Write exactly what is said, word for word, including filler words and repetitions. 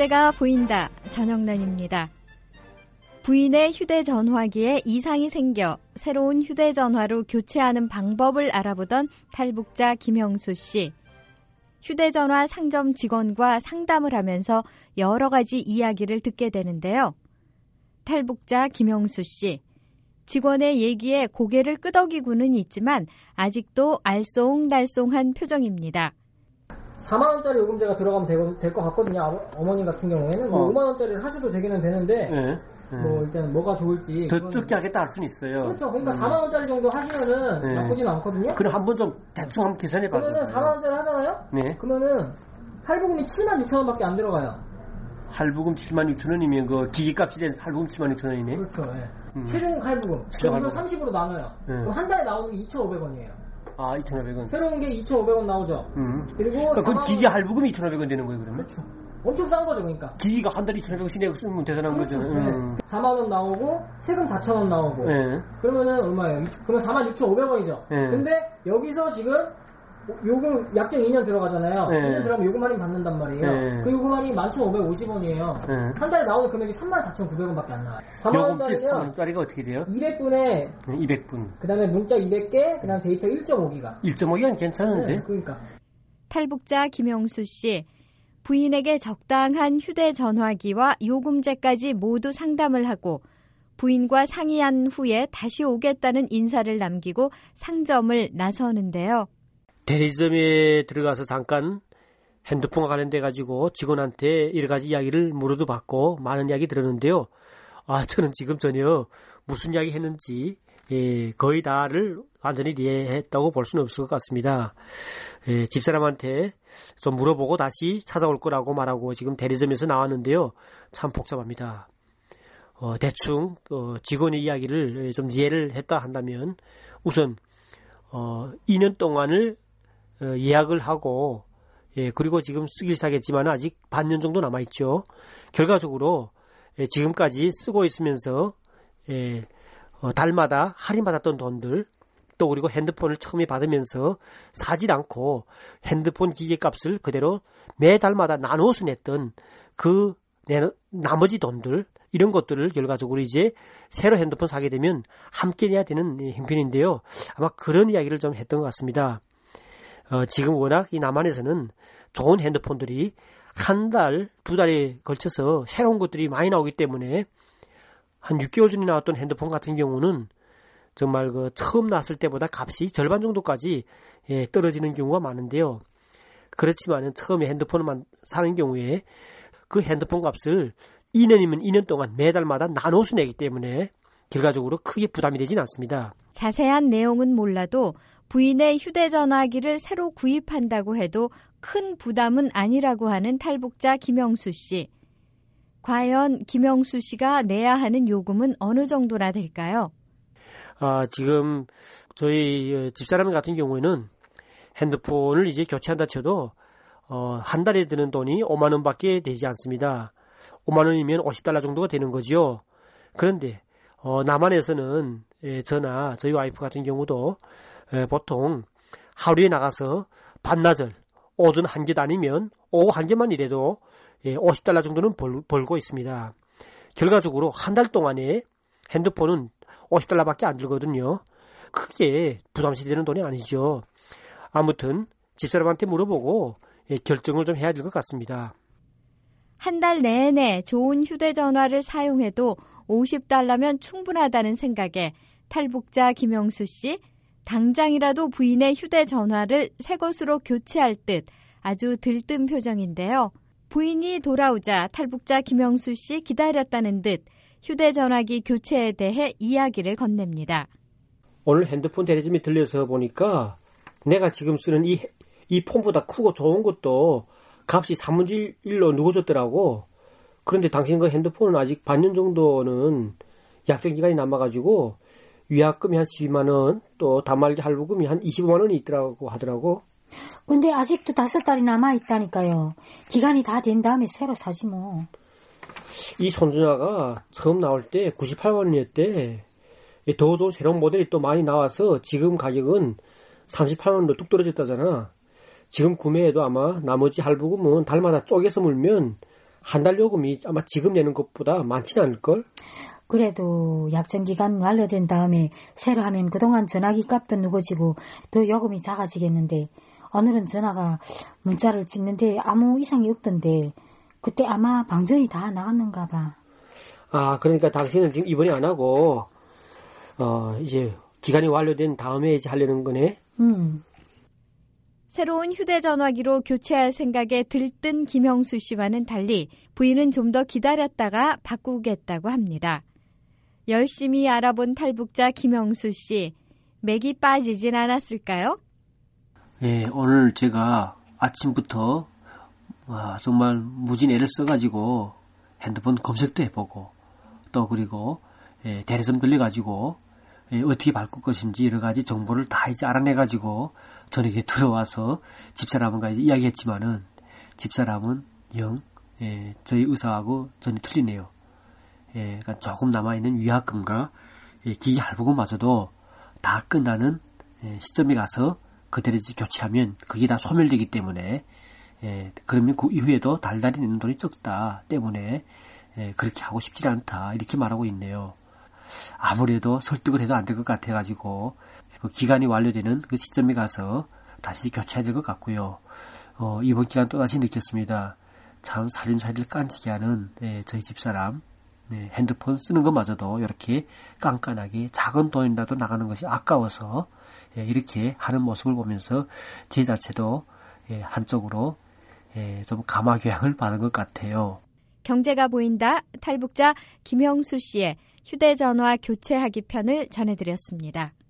문제가 보인다. 전영란입니다. 부인의 휴대전화기에 이상이 생겨 새로운 휴대전화로 교체하는 방법을 알아보던 탈북자 김영수 씨. 휴대전화 상점 직원과 상담을 하면서 여러 가지 이야기를 듣게 되는데요. 탈북자 김영수 씨. 직원의 얘기에 고개를 끄덕이고는 있지만 아직도 알쏭달쏭한 표정입니다. 사만 원짜리 요금제가 들어가면 될 것 같거든요. 어머님 같은 경우에는 뭐 어. 오만 원짜리를 하셔도 되기는 되는데 네. 네. 뭐 일단 뭐가 좋을지 더 적게 하겠다 할 수는 있어요. 그렇죠. 그러니까 음. 사만 원짜리 정도 하시면은 네. 나쁘진 않거든요. 그럼 한번 좀 대충 한번 계산해 봐요. 그러면은 사만 원짜리 하잖아요. 네. 그러면은 할부금이 칠만 육천 원밖에 안 들어가요. 할부금 칠만 육천 원이면 그 기기값이 된 할부금 칠만 육천 원이네. 그렇죠. 네. 음. 최종 할부금. 그럼 삼십으로 나눠요. 네. 그럼 한 달에 나오는 게 이천오백 원이에요. 아, 이천오백 원. 새로운 게 이천오백 원 나오죠. 음. 그리고 그러니까 그 기기 할부금이 이천오백 원 되는 거예요, 그러면? 그렇죠. 엄청 싼 거죠, 그러니까. 기기가 한 달에 이천오백 원씩 내고 쓰면 대단한 그렇죠. 거죠. 네. 음. 사만 원 나오고 세금 사천 원 나오고. 네. 그러면은 얼마예요? 그러면 사만 육천오백 원이죠. 네. 근데 여기서 지금 요금 약정 이 년 들어가잖아요. 네. 이 년 들어가면 요금 할인 받는단 말이에요. 네. 그 요금 할인 만 천오백오십 원이에요. 네. 한 달에 나오는 금액이 삼만 사천구백 원밖에 안 나와요. 사만 원짜리면 사만 원짜리가 어떻게 돼요? 이백 분에 네, 이백 분. 그 다음에 문자 이백 개, 그 다음에 데이터 일 점 오 기가. 일 점 오 기가는 괜찮은데? 네, 그러니까. 탈북자 김영수 씨. 부인에게 적당한 휴대전화기와 요금제까지 모두 상담을 하고 부인과 상의한 후에 다시 오겠다는 인사를 남기고 상점을 나서는데요. 대리점에 들어가서 잠깐 핸드폰과 관련돼 가지고 직원한테 여러 가지 이야기를 물어도 받고 많은 이야기 들었는데요. 아, 저는 지금 전혀 무슨 이야기 했는지 예, 거의 다를 완전히 이해했다고 볼 수는 없을 것 같습니다. 예, 집사람한테 좀 물어보고 다시 찾아올 거라고 말하고 지금 대리점에서 나왔는데요. 참 복잡합니다. 어, 대충 어, 직원의 이야기를 좀 이해를 했다 한다면 우선 어, 이 년 동안을 어, 예약을 하고 예, 그리고 지금 쓰기 시작했지만 아직 반년 정도 남아있죠. 결과적으로 예, 지금까지 쓰고 있으면서 예, 어, 달마다 할인받았던 돈들 또 그리고 핸드폰을 처음에 받으면서 사질 않고 핸드폰 기계값을 그대로 매달마다 나누어서 냈던 그 내, 나머지 돈들 이런 것들을 결과적으로 이제 새로 핸드폰 사게 되면 함께 내야 되는 형편인데요. 아마 그런 이야기를 좀 했던 것 같습니다. 어, 지금 워낙 이 남한에서는 좋은 핸드폰들이 한 달, 두 달에 걸쳐서 새로운 것들이 많이 나오기 때문에 한 육 개월 전에 나왔던 핸드폰 같은 경우는 정말 그 처음 나왔을 때보다 값이 절반 정도까지 예, 떨어지는 경우가 많은데요. 그렇지만은 처음에 핸드폰을 사는 경우에 그 핸드폰 값을 이 년이면 이 년 동안 매달마다 나눠서 내기 때문에 결과적으로 크게 부담이 되진 않습니다. 자세한 내용은 몰라도 부인의 휴대전화기를 새로 구입한다고 해도 큰 부담은 아니라고 하는 탈북자 김영수 씨. 과연 김영수 씨가 내야 하는 요금은 어느 정도나 될까요? 아, 지금 저희 집사람 같은 경우에는 핸드폰을 이제 교체한다 쳐도 어, 한 달에 드는 돈이 오만 원밖에 되지 않습니다. 오만 원이면 오십 달러 정도가 되는 거죠. 그런데 어, 남한에서는 예, 저나 저희 와이프 같은 경우도 예, 보통 하루에 나가서 반나절 오전 한 개 다니면 오후 한 개만 일해도 예, 오십 달러 정도는 벌, 벌고 있습니다. 결과적으로 한 달 동안에 핸드폰은 오십 달러밖에 안 들거든요. 크게 부담시 되는 돈이 아니죠. 아무튼 집사람한테 물어보고 예, 결정을 좀 해야 될 것 같습니다. 한 달 내내 좋은 휴대전화를 사용해도 오십 달러면 충분하다는 생각에 탈북자 김영수 씨, 당장이라도 부인의 휴대전화를 새 것으로 교체할 듯 아주 들뜬 표정인데요. 부인이 돌아오자 탈북자 김영수 씨 기다렸다는 듯 휴대전화기 교체에 대해 이야기를 건넵니다. 오늘 핸드폰 대리점에 들려서 보니까 내가 지금 쓰는 이, 이 폰보다 크고 좋은 것도 값이 삼분의 일로 누워졌더라고. 그런데 당신 그 핸드폰은 아직 반년 정도는 약정 기간이 남아가지고 위약금이 한 십이만 원, 또 단말기 할부금이 한 이십오만 원이 있더라고 하더라고. 근데 아직도 다섯 달이 남아있다니까요. 기간이 다 된 다음에 새로 사지 뭐. 이 손주나가 처음 나올 때 구십팔만 원이었대. 더 좋은 새로운 모델이 또 많이 나와서 지금 가격은 삼십팔만 원도 뚝 떨어졌다잖아. 지금 구매해도 아마 나머지 할부금은 달마다 쪼개서 물면 한 달 요금이 아마 지금 내는 것보다 많지는 않을걸? 그래도 약정기간 완료된 다음에 새로 하면 그동안 전화기 값도 누거지고 더 요금이 작아지겠는데 오늘은 전화가 문자를 찍는데 아무 이상이 없던데 그때 아마 방전이 다 나갔는가 봐. 아, 그러니까 당신은 지금 이번에 안 하고 어 이제 기간이 완료된 다음에 이제 하려는 거네? 음. 새로운 휴대전화기로 교체할 생각에 들뜬 김형수 씨와는 달리 부인은 좀 더 기다렸다가 바꾸겠다고 합니다. 열심히 알아본 탈북자 김형수 씨, 맥이 빠지진 않았을까요? 네, 오늘 제가 아침부터 와, 정말 무진 애를 써가지고 핸드폰 검색도 해보고 또 그리고 예, 대리점 들려가지고 예, 어떻게 바꿀 것인지 여러 가지 정보를 다 이제 알아내가지고 저녁에 들어와서 집사람과 이제 이야기했지만은 집사람은 영 예, 저희 의사하고 전혀 틀리네요. 예, 그러니까 조금 남아있는 위약금과 예, 기기 할부금마저도 다 끝나는 예, 시점에 가서 그대로 이제 교체하면 그게 다 소멸되기 때문에 예, 그러면 그 이후에도 달달이 내는 돈이 적다 때문에 예, 그렇게 하고 싶지 않다 이렇게 말하고 있네요. 아무래도 설득을 해도 안 될 것 같아가지고 그 기간이 완료되는 그 시점에 가서 다시 교체해야 될 것 같고요. 어, 이번 기간 또다시 느꼈습니다. 참 살림살이를 깐지게 하는 예, 저희 집사람 네, 핸드폰 쓰는 것마저도 이렇게 깐깐하게 작은 돈이라도 나가는 것이 아까워서 예, 이렇게 하는 모습을 보면서 제 자체도 예, 한쪽으로 예, 좀 감화교양을 받은 것 같아요. 경제가 보인다 탈북자 김형수 씨의 휴대전화 교체하기 편을 전해드렸습니다.